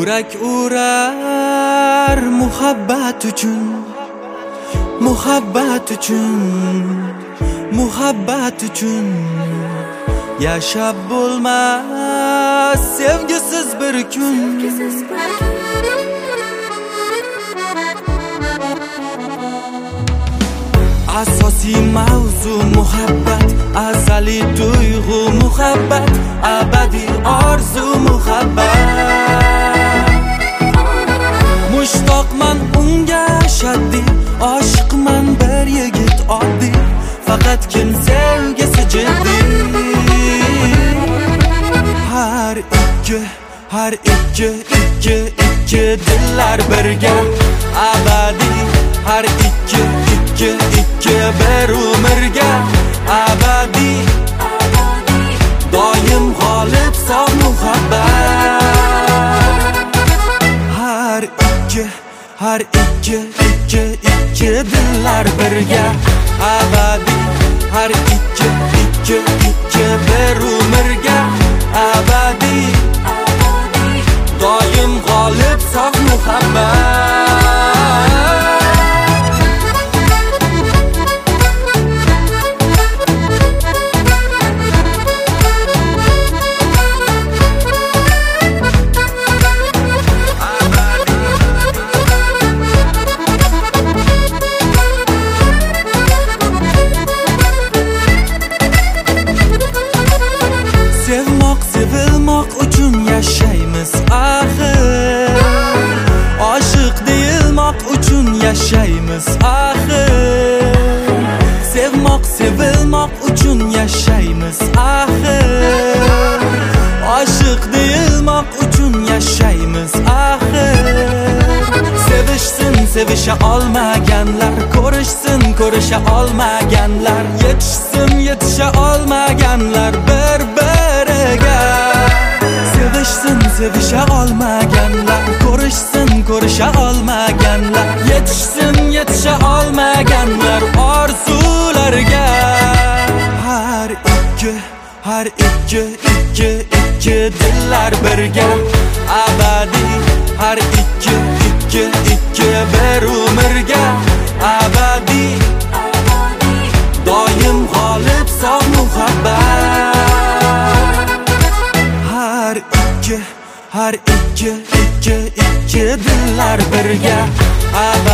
Yurak urar muhabbat uchun, muhabbat uchun, muhabbat uchun. Yashab bo'lmas sevgisiz bir kun. Asosiy mavzu muhabbat, azaliy tuyg'u muhabbat, abadiy orzu muhabbat. Mushtoqman unga shaddiy, oshiqman bir yigit oddiy, faqat kim sevgisi jiddiy. Har ikki dillar birga, abadiy. Har ikki bir umrga, abadiy. Doim g'olib sof muhabbat. Har ikki dillar birga, abadiy. Har ikki bir umrga, abadiy. Doim g'olib sof muhabbat. Sevilmoq uchun yashaymiz axir, oshiq deyilmoq uchun yashaymiz axir. Sevilmoq uchun yashaymiz axir, oshiq deyilmoq uchun yashaymiz axir. Sevisha olmaganlar, ko'risha olmaganlar, yetisha olmaganlar bir-biriga. Sevisha olmaganlar, ko'risha olmaganlar, yetisha olmaganlar orzularga. Har ikki dillar birga, abadiy. Har ikki bir umrga, abadiy. Doim g'olib sof muhabbat. Har ikki dillar birga, abadiy.